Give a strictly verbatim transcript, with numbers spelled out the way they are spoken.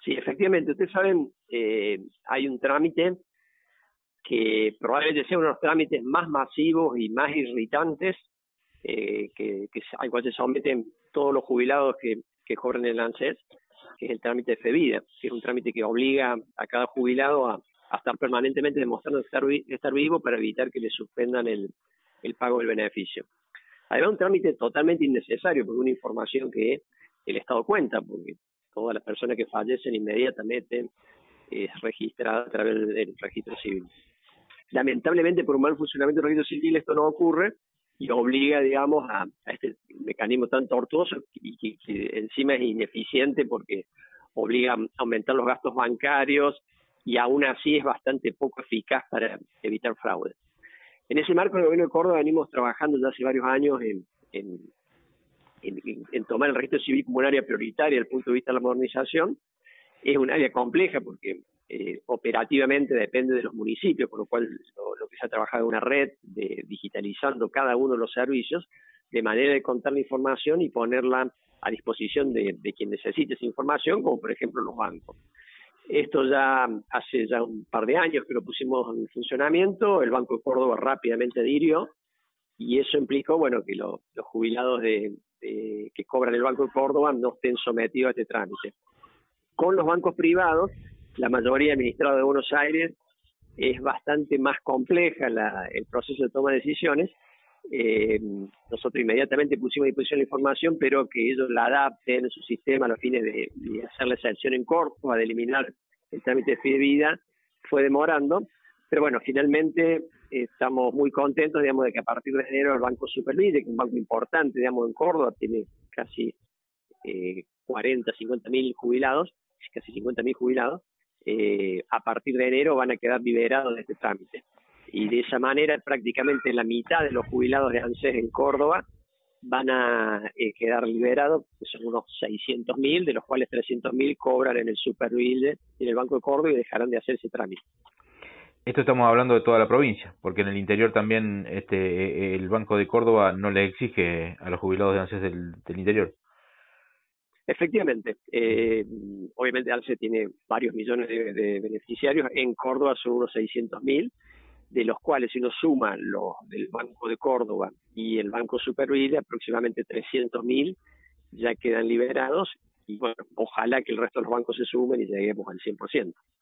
Sí, efectivamente. Ustedes saben, eh, hay un trámite que probablemente sea uno de los trámites más masivos y más irritantes eh, que, que al cual se someten todos los jubilados que, que cobran el ANSES, que es el trámite de FEVIDA, que es un trámite que obliga a cada jubilado a, a estar permanentemente demostrando estar, estar vivo para evitar que le suspendan el, el pago del beneficio. Además, un trámite totalmente innecesario, porque una información que el Estado cuenta, porque todas las personas que fallecen inmediatamente es registrada a través del registro civil. Lamentablemente, por un mal funcionamiento del registro civil, esto no ocurre y obliga, digamos, a, a este mecanismo tan tortuoso y que, que encima es ineficiente porque obliga a aumentar los gastos bancarios y aún así es bastante poco eficaz para evitar fraude. En ese marco, el Gobierno de Córdoba venimos trabajando ya hace varios años en, en, en, en tomar el registro civil como un área prioritaria desde el punto de vista de la modernización. Es un área compleja porque eh, operativamente depende de los municipios, por lo cual lo, lo que se ha trabajado es una red de digitalizando cada uno de los servicios de manera de contar la información y ponerla a disposición de, de quien necesite esa información, como por ejemplo los bancos. Esto ya hace ya un par de años que lo pusimos en funcionamiento, el Banco de Córdoba rápidamente adhirió y eso implicó, bueno, que lo, los jubilados de, de, que cobran el Banco de Córdoba no estén sometidos a este trámite. Con los bancos privados, la mayoría administrados de Buenos Aires, es bastante más compleja la, el proceso de toma de decisiones. Eh, nosotros inmediatamente pusimos a disposición la información, pero que ellos la adapten en su sistema a los fines de, de hacer la excepción en Córdoba, de eliminar el trámite de FIDEVIDA, fue demorando, pero bueno, finalmente eh, estamos muy contentos, digamos, de que a partir de enero el Banco Supervide, que es un banco importante, digamos, en Córdoba, tiene casi eh, cuarenta, cincuenta mil jubilados, casi cincuenta mil jubilados, eh, a partir de enero van a quedar liberados de este trámite. Y de esa manera prácticamente la mitad de los jubilados de ANSES en Córdoba van a eh, quedar liberados, que son unos seiscientos mil, de los cuales trescientos mil cobran en el Supervide y en el Banco de Córdoba y dejarán de hacer ese trámite. Esto estamos hablando de toda la provincia, porque en el interior también este el Banco de Córdoba no le exige a los jubilados de ANSES del, del interior. Efectivamente, eh, obviamente ANSES tiene varios millones de, de beneficiarios, en Córdoba son unos seiscientos mil, de los cuales si uno suma los del Banco de Córdoba y el Banco Supervide, aproximadamente trescientos mil ya quedan liberados y bueno, ojalá que el resto de los bancos se sumen y lleguemos al cien por ciento.